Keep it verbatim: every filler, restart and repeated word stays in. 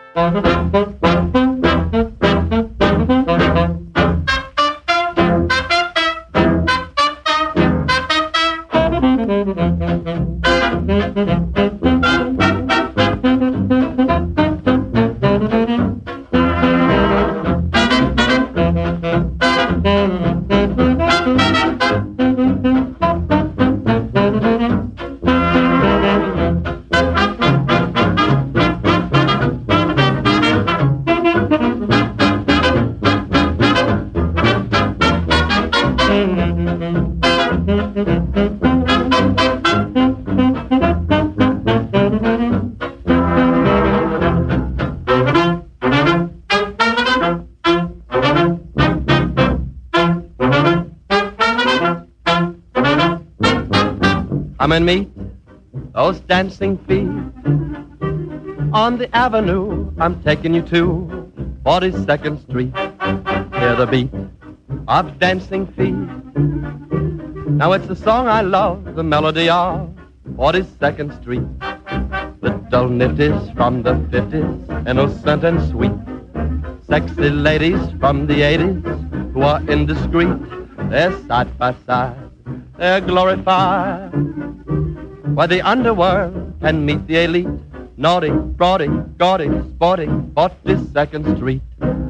Come and meet those dancing feet on the avenue I'm taking you to, forty-second Street. Hear the beat of dancing feet. Now it's the song I love, the melody of forty-second Street. Little nifties from the fifties, innocent and sweet. Sexy ladies from the eighties who are indiscreet. They're side by side, they're glorified, where the underworld can meet the elite. Naughty, fraudy, gaudy, sporty, forty-second Street.